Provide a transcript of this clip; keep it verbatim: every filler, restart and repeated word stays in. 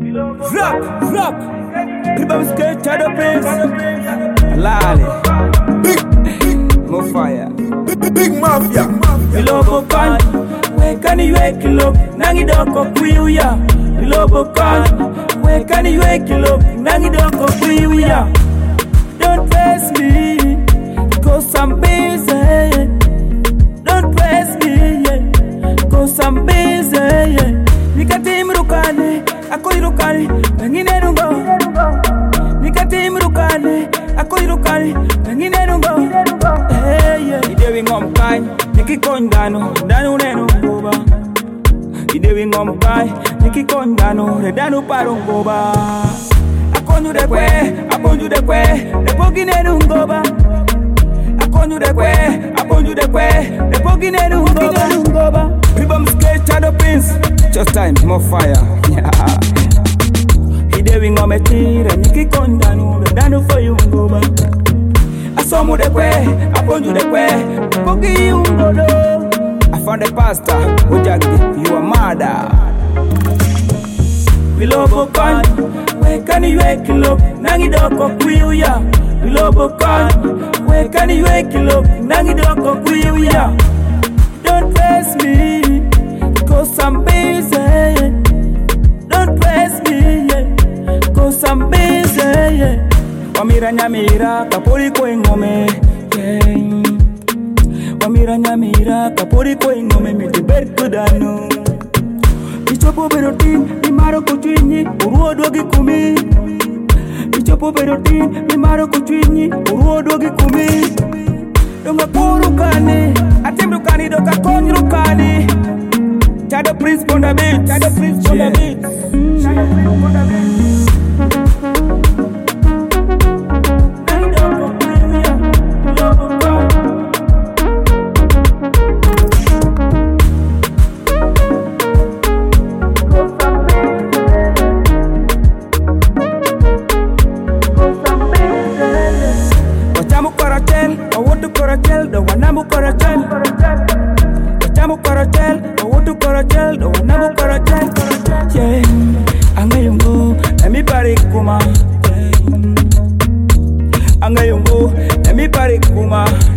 Rock, rock. People skate to the prince. Lale. Big, more fire. Big, big mafia. Bilobo kan, wekani wekilo, nangi doko kuya. Bilobo kan, wekani wekilo, nangi doko kuya. Don't press me, cause I'm busy. Don't press me, yeah, cause I'm busy. Yeah. Nikatim rukane, ako irukane, nangine rungo. Nikatim rukane, ako irukane, nangine rungo. Hey, yeah. Idewi ngom kai, nikikon dano, dano neno boba. Idewi ngom kai, nikikon dano, redano parong boba. Akonju de kwe, akonju de kwe, de pogine rungoba. Akonju de kwe, akonju de kwe, de pogine rungoba. Ribam skate to the prince. Just time, more fire. Yeah. Idewi ngom etire, nikikon dano, redano for you ngoba. Asomu de kwe, aponju de kwe, pogi ungodo. I found the pastor, Ujagi, you are murder. Bilobo kan, wekani wekilo, nangi doko kuya. Bilobo kan, wekani wekilo, nangi doko kuya. Don't press me, cause I'm busy. Don't press me, yeah, cause I'm busy, yeah. Wamira nyamira kapori ko ngome, yeah. Wamira nyamira kapori ko ngome mete berkudano. Ichopo berotin ni maro ko twinyi uruo dogi kumi. Ichopo berotin ni maro ko twinyi uruo dogi kumi. Donga puru kane, atemru kani doka konru kani. Chado Prince on the beat, Chado Prince on the beat, Chado Prince on the beat. Do wanamu korotel, wachamu korotel, owutu korotel, do wanamu korotel. Yeah, angayungu, nami pari kuma. Angayungu, nami pari kuma.